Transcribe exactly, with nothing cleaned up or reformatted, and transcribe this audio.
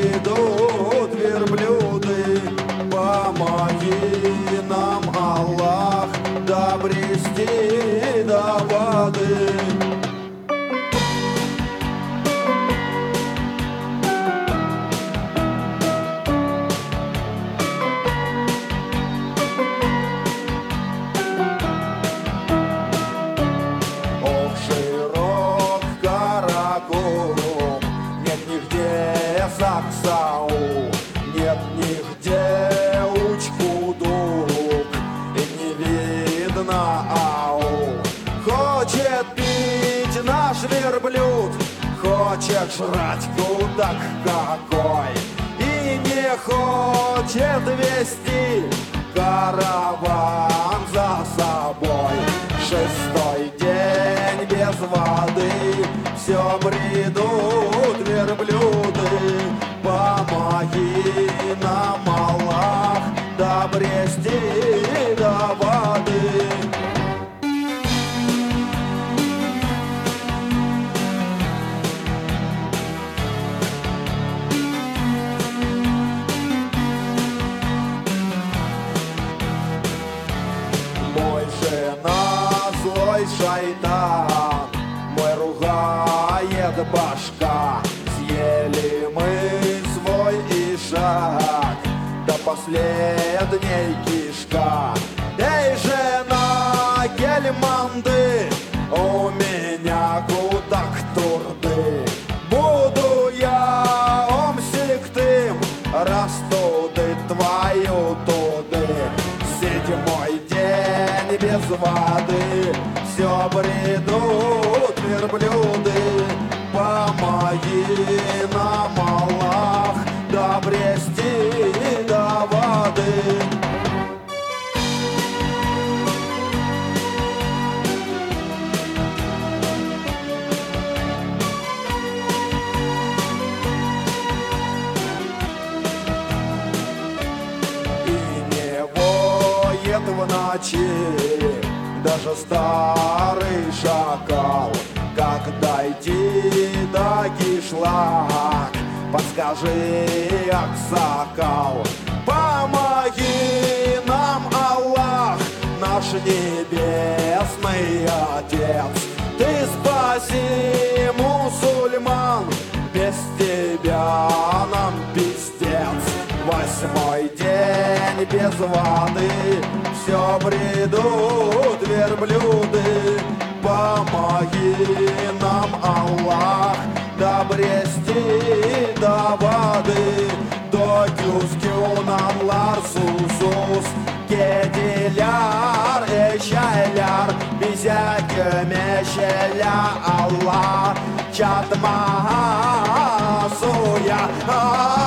бредут верблюды. Помоги нам, Аллах, добрести до воды. Саксау, нет нигде Учкудук, и не видно ау. Хочет пить наш верблюд, хочет жрать кудак какой, и не хочет вести караван за собой. Шестой день без воды, все бредут верблюды. Помоги нам, Аллах, добрести до воды. Мой жена злой шайтан, мой ругает башка. Съели мы свой ишак, до последней кишка. Эй, жена Гельманды, у меня кудак турды. Буду я омсиктым, растуды твою туды. Седьмой день без воды, все бредут верблюды. Помоги нам, Аллах, добрести до воды. В ночи даже старый шакал. Как дойти до кишлак, подскажи, аксакал. Помоги нам, Аллах, наш небесный Отец. Ты спаси мусульман, без тебя нам пиздец. Восьмой день без воды, все бредут верблюды. Помоги нам, Аллах, добрести до воды. До кюскюнан ларсусус, кедиляр эшайляр, бизяке мешеля Аллах, чатма суя.